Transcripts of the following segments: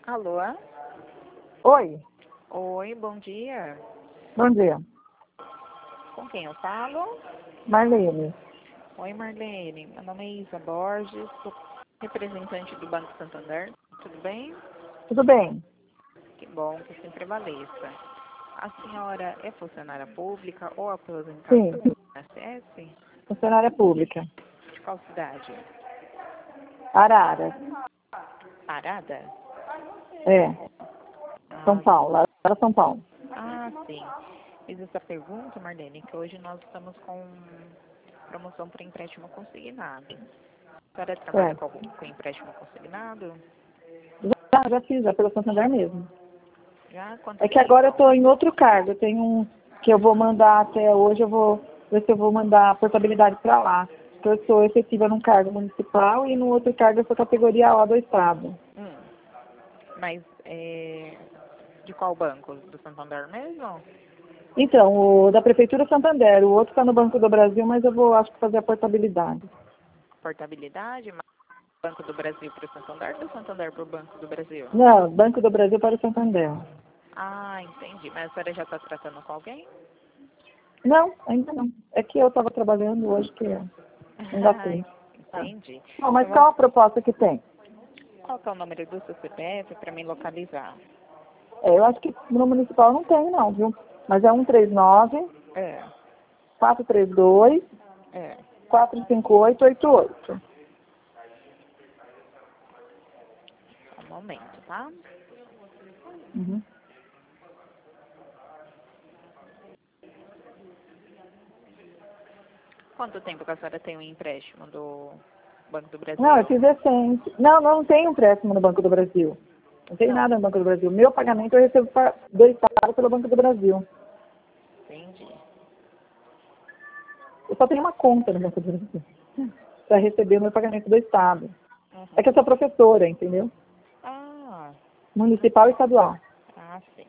Alô? Oi, Oi, bom dia. bom dia. Com quem eu falo? Marlene. Oi, Marlene. Meu nome é Isa Borges, sou representante do Banco Santander. Tudo bem? Tudo bem? Que bom, que assim prevaleça. A senhora é funcionária pública ou aposentada Sim, do INSS? funcionária pública. De qual cidade? Arara. Parada? É, São Ah, Paulo. Arara, São Paulo. sim. Fiz essa pergunta, Marlene, que hoje nós estamos com promoção para empréstimo consignado. A senhora trabalha É. com empréstimo consignado? Já fiz, é pelo Santander mesmo. Já há quanto É que tempo? agora eu estou em outro cargo. Eu tenho um que eu vou mandar até hoje, eu vou ver se eu vou mandar a portabilidade para lá. Então, eu sou efetiva num cargo municipal e no outro cargo eu sou categoria A do Estado. Mas de qual banco? Do Santander mesmo? Então, o da Prefeitura Santander, o outro está no Banco do Brasil, mas eu vou, acho que, fazer a portabilidade. Portabilidade? Mas Banco do Brasil para o Santander ou do Santander para o Banco do Brasil? Não, Banco do Brasil para o Santander. Ah, entendi. Mas a senhora já está tratando com alguém? Não, ainda não. É que eu estava trabalhando hoje que não dá tempo. Entendi. Não, mas Então, qual a proposta que tem? qual que é o número do seu CPF para me localizar? Eu acho que no municipal não tem não, viu? Mas é 139 É, 432 é. 45888. Um momento, tá? Uhum. Quanto tempo que a senhora tem um empréstimo do Banco do Não, eu Brasil? fiz recente. Não, não tem empréstimo no Banco do Brasil. Não tem Não, nada no Banco do Brasil. Meu pagamento eu recebo do Estado pelo Banco do Brasil. entendi. Eu só tenho uma conta no Banco do Brasil para receber o meu pagamento do Estado. É que eu Uhum. sou professora, entendeu? Ah, Municipal e estadual. sim.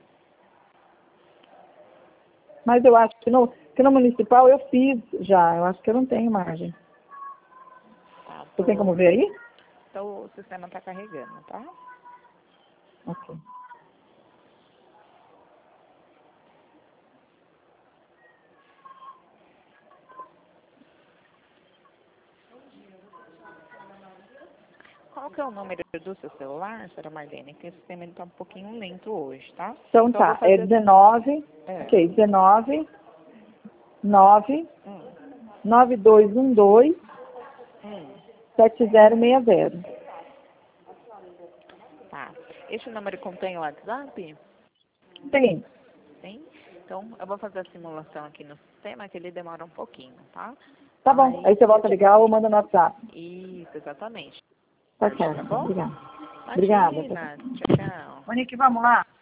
Mas eu acho que no municipal eu fiz já. Eu acho que eu não tenho margem. Tá, Você tem como ver aí? então o sistema está carregando, tá? Ok. Qual que é o número do seu celular, senhora Marlene? Que o sistema está um pouquinho lento hoje, tá? Então Então eu vou tá, é fazer... 19, É. ok, 19, 9, Hum, 9212, hum, 7060. tá. Esse número contém o WhatsApp? Sim, Sim? Então eu vou fazer a simulação aqui no sistema, que ele demora um pouquinho, tá? tá bom. Aí você volta a ligar ou manda no WhatsApp. Isso, exatamente. Tá Tá certo, bom? obrigada. Obrigada. Imagina. Tchau, tchau. Monique, vamos lá?